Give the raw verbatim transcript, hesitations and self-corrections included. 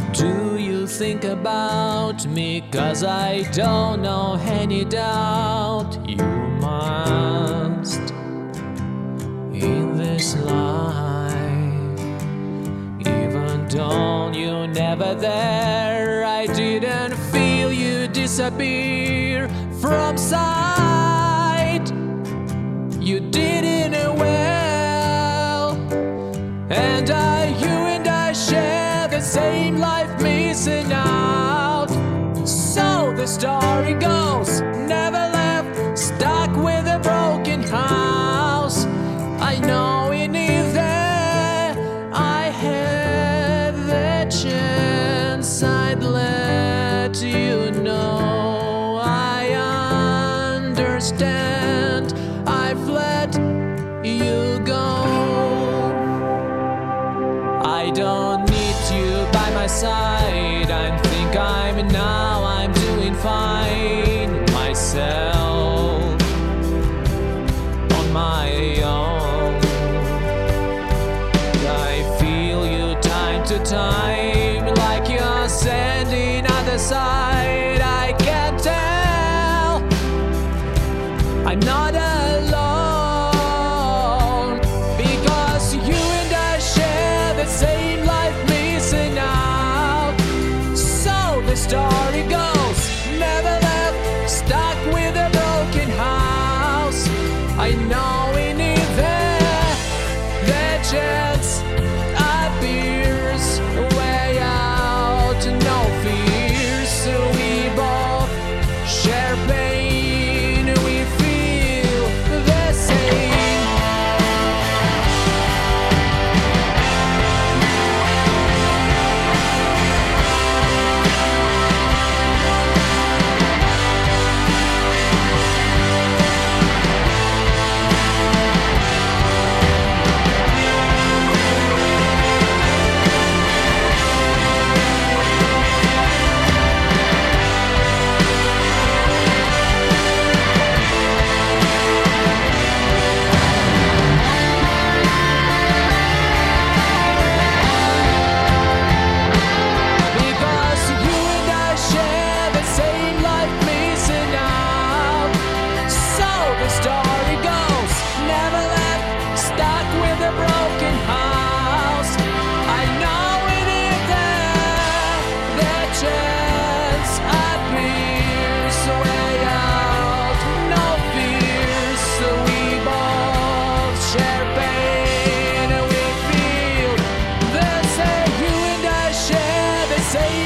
Do you think about me? 'Cause I don't know any doubt you must in this life. Even though you're never there, I didn't feel you disappear from sight. You didn't well, and I, you and I share the same life, missing out. So the story goes, never left, stuck with a broken house. I know in there I had the chance, I'd let you know. I understand, I've let you go. I don't need you by my side. I think I'm now, I'm doing fine myself on my own. I feel you time to time, like you're standing on the side. I can't tell, I'm not alone, because you and I share the same life, missing out. So the story goes, never left, stuck with a broken house. I know we need there, the chance appears way out, no fears. So we both share pain, we feel the same. Say